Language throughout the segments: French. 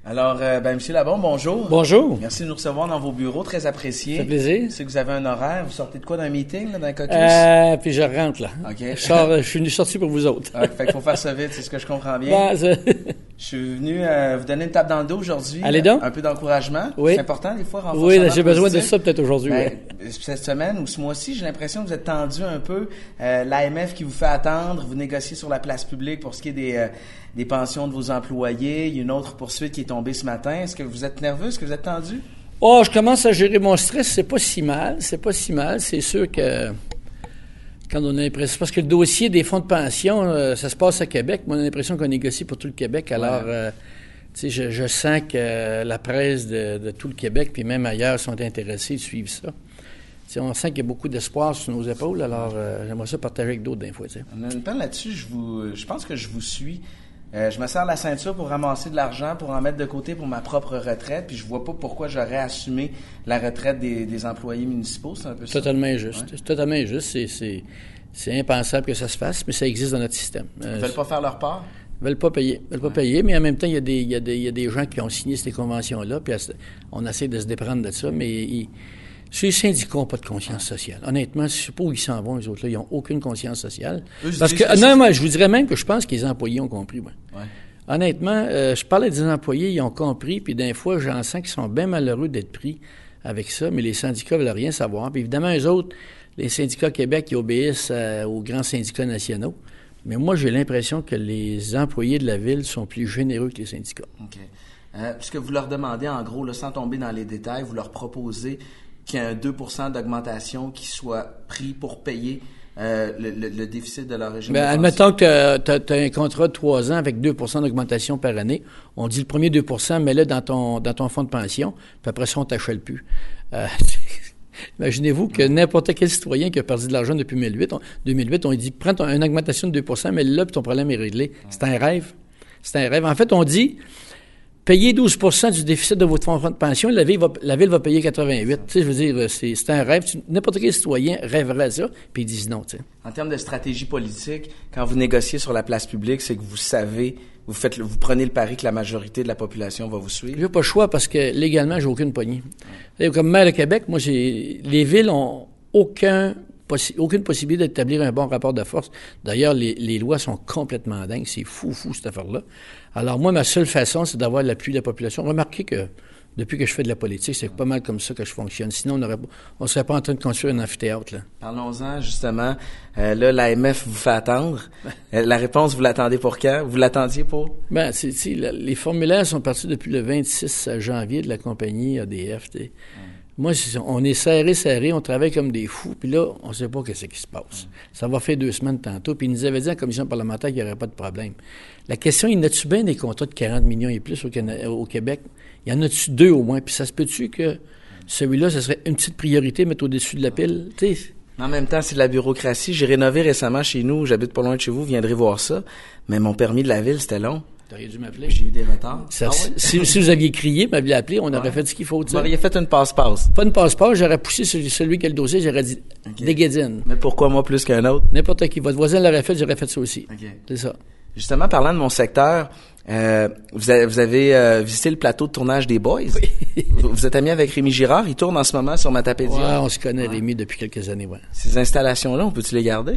Alors, Monsieur Labon, bonjour. Bonjour. Merci de nous recevoir dans vos bureaux, très apprécié. Ça fait plaisir. Je sais que vous avez un horaire. Vous sortez de quoi d'un meeting, là, d'un caucus? Puis je rentre, là. OK. Je suis venu sortir pour vous autres. Fait qu'il faut faire ça vite, c'est ce que je comprends bien. Je suis venu vous donner une tape dans le dos aujourd'hui. Allez donc. Un peu d'encouragement. Oui. C'est important, des fois, renforcer. Oui, j'ai besoin de ça peut-être aujourd'hui. Cette semaine ou ce mois-ci, j'ai l'impression que vous êtes tendu un peu. L'AMF qui vous fait attendre, vous négociez sur la place publique pour ce qui est des pensions de vos employés. Il y a une autre poursuite qui est tombée ce matin. Est-ce que vous êtes nerveux? Est-ce que vous êtes tendu? Oh, je commence à gérer mon stress. C'est pas si mal. C'est sûr que quand on a l'impression... Parce que le dossier des fonds de pension, ça se passe à Québec. Moi, on a l'impression qu'on négocie pour tout le Québec. Alors, tu sais, je sens que la presse de tout le Québec, puis même ailleurs, sont intéressés de suivre ça. T'sais, on sent qu'il y a beaucoup d'espoir sur nos épaules. Alors, j'aimerais ça partager avec d'autres des fois. T'sais. En même temps, là-dessus, je pense que je vous suis. Je me serre la ceinture pour ramasser de l'argent, pour en mettre de côté pour ma propre retraite, puis je vois pas pourquoi j'aurais assumé la retraite des employés municipaux. C'est un peu ça. Totalement injuste. Ouais. C'est totalement injuste. C'est impensable que ça se fasse, mais ça existe dans notre système. Ils veulent pas faire leur part? Ils veulent pas payer, mais en même temps, il y a des gens qui ont signé ces conventions-là, puis on essaie de se déprendre de ça, mais ces syndicats n'ont pas de conscience sociale. Honnêtement, je ne sais pas où ils s'en vont, les autres-là. Ils n'ont aucune conscience sociale. Parce que, moi, je vous dirais même que je pense que les employés ont compris. Ouais. Honnêtement, je parlais des employés, ils ont compris, puis d'un fois, j'en sens qu'ils sont bien malheureux d'être pris avec ça, mais les syndicats ne veulent rien savoir. Puis évidemment, eux autres, les syndicats Québec, ils obéissent aux grands syndicats nationaux. Mais moi, j'ai l'impression que les employés de la ville sont plus généreux que les syndicats. OK. Puisque vous leur demandez, en gros, là, sans tomber dans les détails, vous leur proposez qu'il y ait un 2% d'augmentation qui soit pris pour payer le déficit de leur régime. Admettons que tu as un contrat de 3 ans avec 2% d'augmentation par année. On dit le premier 2%, mets-le dans ton fonds de pension, puis après ça, on t'achète plus. Imaginez-vous que n'importe quel citoyen qui a perdu de l'argent depuis 2008, on lui dit, prends une augmentation de 2%, mets-le là, puis ton problème est réglé. C'est un rêve. En fait, on dit... Payez 12% du déficit de votre fonds de pension, la ville va payer 88. Tu sais, je veux dire, c'est un rêve. N'importe quel citoyen rêverait à ça, puis ils disent non. Tu sais. En termes de stratégie politique, quand vous négociez sur la place publique, c'est que vous savez, vous prenez le pari que la majorité de la population va vous suivre. J'ai pas le choix parce que légalement, j'ai aucune poignée. Comme maire de Québec, moi, les villes ont aucune possibilité d'établir un bon rapport de force. D'ailleurs, les lois sont complètement dingues. C'est fou, cette affaire-là. Alors, moi, ma seule façon, c'est d'avoir l'appui de la population. Remarquez que depuis que je fais de la politique, c'est pas mal comme ça que je fonctionne. Sinon, on ne serait pas en train de construire un amphithéâtre. Là. Parlons-en, justement. Là, l'AMF vous fait attendre. La réponse, vous l'attendez pour quand? Vous l'attendiez pour? Les formulaires sont partis depuis le 26 janvier de la compagnie ADF. Moi, on est serré, on travaille comme des fous, puis là, on ne sait pas ce qui se passe. Ça va faire 2 semaines tantôt, puis ils nous avaient dit en commission parlementaire qu'il n'y aurait pas de problème. La question, il y en a-tu bien des contrats de 40 millions et plus au Québec? Il y en a-tu 2 au moins? Puis ça se peut-tu que celui-là, ce serait une petite priorité, mettre au-dessus de la pile? T'sais. En même temps, c'est de la bureaucratie. J'ai rénové récemment chez nous, j'habite pas loin de chez vous, vous viendrez voir ça, mais mon permis de la ville, c'était long. T'aurais dû m'appeler. J'ai eu des retards. Si vous aviez crié, m'aviez appelé, on aurait fait ce qu'il faut. Vous auriez fait une passe-passe. Pas une passe-passe, j'aurais poussé celui qui a le dossier, j'aurais dit des guédines. Mais pourquoi moi plus qu'un autre? N'importe qui. Votre voisin l'aurait fait, j'aurais fait ça aussi. C'est ça. Justement, parlant de mon secteur, vous avez visité le plateau de tournage des Boys. Oui. Vous êtes ami avec Rémi Girard, il tourne en ce moment sur Matapédia. Ouais, on se connaît, Rémi, depuis quelques années. Ouais. Ces installations-là, on peut-tu les garder?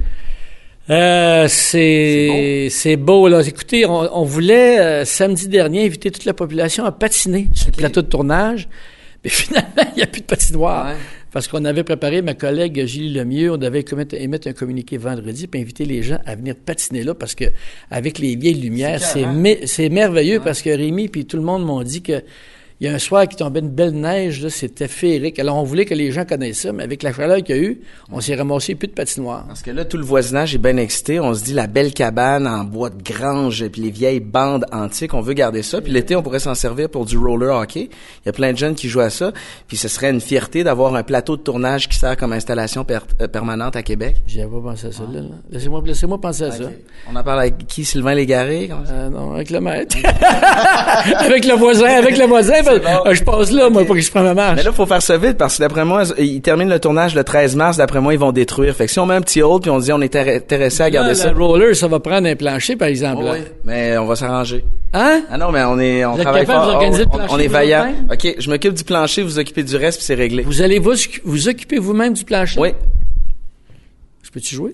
C'est beau, là. Écoutez, on voulait, samedi dernier, inviter toute la population à patiner sur le plateau de tournage. Mais finalement, il n'y a plus de patinoire. Ouais. Parce qu'on avait préparé, ma collègue Gilles Lemieux, on devait émettre un communiqué vendredi puis inviter les gens à venir patiner là parce que avec les vieilles lumières, c'est merveilleux parce que Rémi puis tout le monde m'ont dit que il y a un soir qui tombait une belle neige, là, c'était féerique. Alors, on voulait que les gens connaissent ça, mais avec la chaleur qu'il y a eu, on s'est ramassé plus de patinoire. Parce que là, tout le voisinage est bien excité. On se dit la belle cabane en bois de grange, puis les vieilles bandes antiques, on veut garder ça. Puis l'été, on pourrait s'en servir pour du roller hockey. Il y a plein de jeunes qui jouent à ça. Puis ce serait une fierté d'avoir un plateau de tournage qui sert comme installation permanente à Québec. J'avais pas pensé à ça, là. Laissez-moi penser à ça. On en parle avec qui? Sylvain Légaré? Non, avec le maître. avec le voisin, je passe là, moi, pour que je prenne ma marche. Mais là, faut faire ça vite, parce que d'après moi, ils terminent le tournage le 13 mars, d'après moi, ils vont détruire. Fait que si on met un petit hold, puis on dit on est intéressé à garder ça. Le roller, ça va prendre un plancher, par exemple. Oui, mais on va s'arranger. Hein? Ah non, mais on travaille fort. On est vaillant. OK, je m'occupe du plancher, vous occupez du reste, puis c'est réglé. Vous allez vous occuper vous-même du plancher? Oui. Je peux-tu jouer?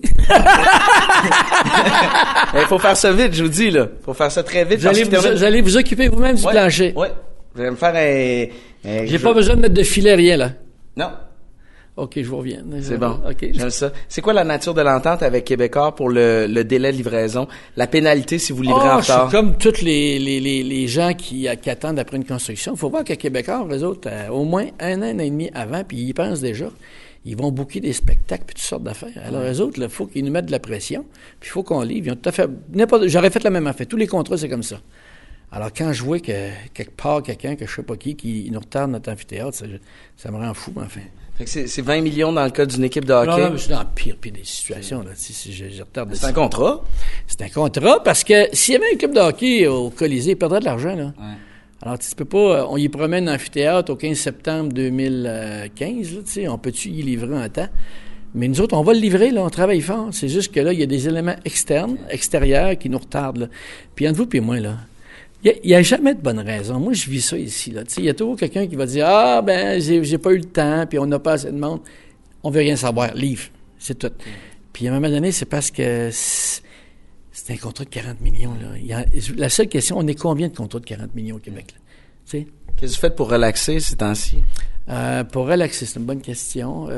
Il faut faire ça vite, je vous dis, là. Faut faire ça très vite. Vous allez vous occuper vous-même du plancher? Oui. Vous allez me faire J'ai pas besoin de mettre de filet, rien, là. Non. OK, je vous reviens. C'est bon. OK. J'aime ça. C'est quoi la nature de l'entente avec Québécois pour le délai de livraison? La pénalité si vous livrez en retard? C'est comme tous les gens qui attendent après une construction. Il faut voir qu'à Québécois, eux autres, au moins un an et demi avant, puis ils y pensent déjà. Ils vont booker des spectacles puis toutes sortes d'affaires. Alors, eux autres, il faut qu'ils nous mettent de la pression, puis il faut qu'on livre. Ils ont tout à fait... J'aurais fait la même affaire. Tous les contrats, c'est comme ça. Alors, quand je vois que quelque part, quelqu'un, que je sais pas qui nous retarde notre amphithéâtre, ça me rend fou, enfin. Fait que c'est 20 millions dans le cas d'une équipe de hockey. Non, mais c'est dans le pire des situations, là. Si je retarde... C'est un contrat? C'est un contrat, parce que s'il y avait une équipe de hockey au Colisée, il perdrait de l'argent, là. Ouais. Alors, tu peux pas... On y promène un amphithéâtre au 15 septembre 2015, là, tu sais. On peut-tu y livrer un temps? Mais nous autres, on va le livrer, là. On travaille fort. C'est juste que là, il y a des éléments extérieurs qui nous retardent, là. Puis entre vous et moi, là, il y a jamais de bonne raison. Moi, je vis ça ici, là. Tu sais, il y a toujours quelqu'un qui va dire « Ah, ben, j'ai pas eu le temps, puis on n'a pas assez de monde. » On veut rien savoir. Livre. C'est tout. Puis à un moment donné, c'est parce que... C'est un contrat de 40 millions, là. La seule question, on est combien de contrats de 40 millions au Québec, là? Tu sais? Qu'est-ce que vous faites pour relaxer ces temps-ci? Pour relaxer, c'est une bonne question.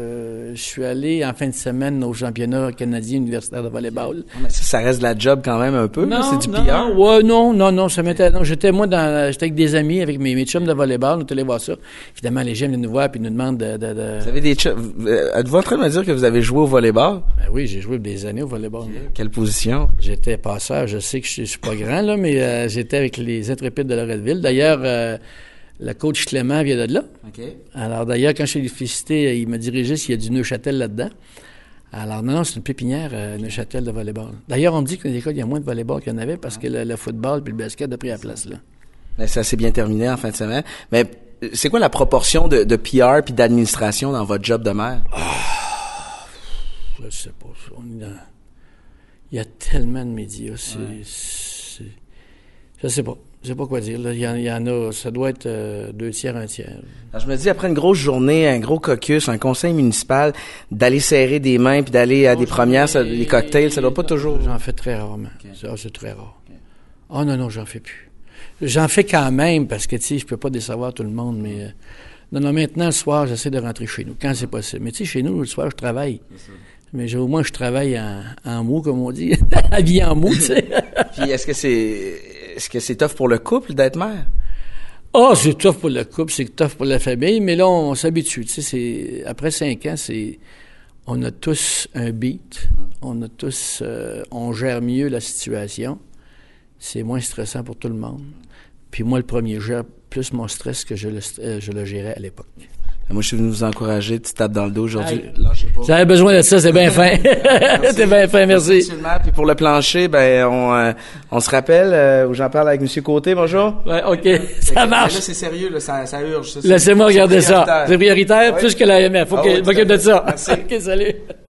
Je suis allé en fin de semaine au championnat canadien universitaire de volleyball. Mais ça reste de la job quand même un peu, là? C'est du PR? Ouais, non, j'étais avec des amis, avec mes chums de volleyball, on est allé voir ça. Évidemment, les gens viennent nous voir puis nous demandent de... Vous avez des chums... Êtes-vous en train de me dire que vous avez joué au volleyball? Ben oui, j'ai joué des années au volleyball. Quelle position? J'étais passeur, je sais que je suis pas grand, là, mais j'étais avec les Intrépides de Loretteville. D'ailleurs... le coach Clément vient de là. Okay. Alors, d'ailleurs, quand je l'ai félicité, il m'a dirigé s'il y a du Neuchâtel là-dedans. Alors, non, c'est une pépinière, Neuchâtel de volleyball. D'ailleurs, on me dit qu'à l'école, il y a moins de volleyball qu'il y en avait parce que le football puis le basket a pris la place, là. Mais ça s'est bien terminé en fin de semaine. Mais c'est quoi la proportion de PR puis d'administration dans votre job de maire? Je sais pas. Il y a tellement de médias. Je sais pas. Je sais pas quoi dire. Là. Il y en a, ça doit être 2 tiers, 1 tiers. Alors, je me dis, après une grosse journée, un gros caucus, un conseil municipal, d'aller serrer des mains puis d'aller à des premières, les cocktails, ça doit pas toujours... J'en fais très rarement. Okay. C'est très rare. Okay. Oh non, j'en fais plus. J'en fais quand même parce que, tu sais, je peux pas décevoir tout le monde, mais... Non, maintenant, le soir, j'essaie de rentrer chez nous, quand c'est possible. Mais tu sais, chez nous, le soir, je travaille. Mais au moins, je travaille en mou, comme on dit. Habillé en mou, tu sais. Puis est-ce que c'est tough pour le couple d'être mère? C'est tough pour le couple, c'est tough pour la famille, mais là, on s'habitue. Tu sais, après 5 ans, on a tous un beat. On a tous, on gère mieux la situation. C'est moins stressant pour tout le monde. Puis moi, le premier, je gère plus mon stress que je le gérais à l'époque. Moi, je suis venu vous encourager, petite tape dans le dos aujourd'hui. Lâchez pas. J'avais besoin de ça, c'est bien fin. C'est bien fin, merci. Monsieur le maire, puis pour le plancher, on se rappelle, où j'en parle avec Monsieur Côté, bonjour. Ouais, OK, ça marche. Là, c'est sérieux, là, ça urge. Laissez-moi regarder ça. C'est prioritaire, plus que la MF. Faut que je m'occupe de ça. Merci. OK, salut.